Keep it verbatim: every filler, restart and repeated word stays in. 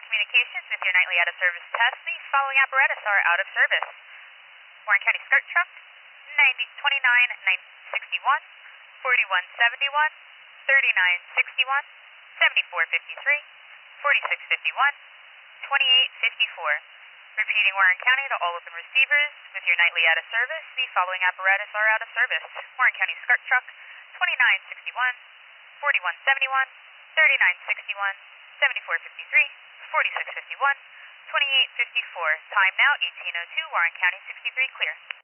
Communications with your nightly out-of-service test. These following apparatus are out of service. Warren County Skirt Truck, twenty-nine sixty-one, forty-one seventy-one, thirty-nine sixty-one, seventy-four fifty-three, forty-six fifty-one, twenty-eight fifty-four. Repeating Warren County to all open receivers with your nightly out of service. The following apparatus are out of service. Warren County Skirt Truck, twenty-nine sixty-one, forty-one seventy-one, thirty-nine sixty-one, seventy-four fifty-three, forty-six fifty-one, twenty-eight fifty-four. Time now eighteen oh two, Warren County sixty-three clear.